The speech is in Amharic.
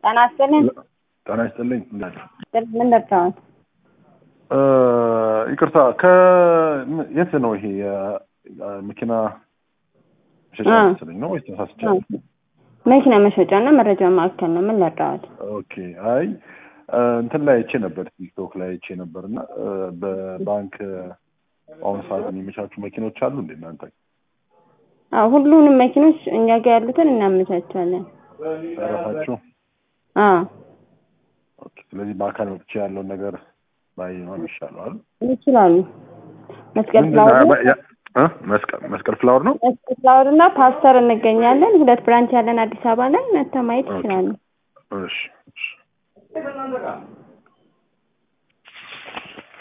ጤና ይስጥልኝ። ጤና ይስጥልኝ። ምን ደርሰዋል? ይቅርታ የት ነው ይሄ መኪና መሸጫ መሰለኝ ነው ወይስ ተሳስቻለሁ? መኪና መሸጫና መረጃ ማዕከል ነው። ምን ደርሰዋል? ኦኬ። አይ እንትን ላይ አይቼ ነበር፣ ቲክቶክ ላይ አይቼ ነበርና በባንክ አሁን ሰዓት የሚመቻቹ መኪኖች አሉ እንዴ እናንተ? ሁሉንም መኪኖች እኛ ጋር ያሉትን እናመቻቻለን። ራሳችሁ? ኦኬ። ስለዚህ በአካል መጥቼ ያለውን ነገር ባይ ነው ይሻላል። ይችላሉ። መስቀል ፍላወር መስቀል ፍላወር ነው። መስቀል ፍላወር እና ፓስተር እንገኛለን። 2 ብራንች ያለን አዲስ አበባ ላይ መተማየት ይችላሉ። እሺ።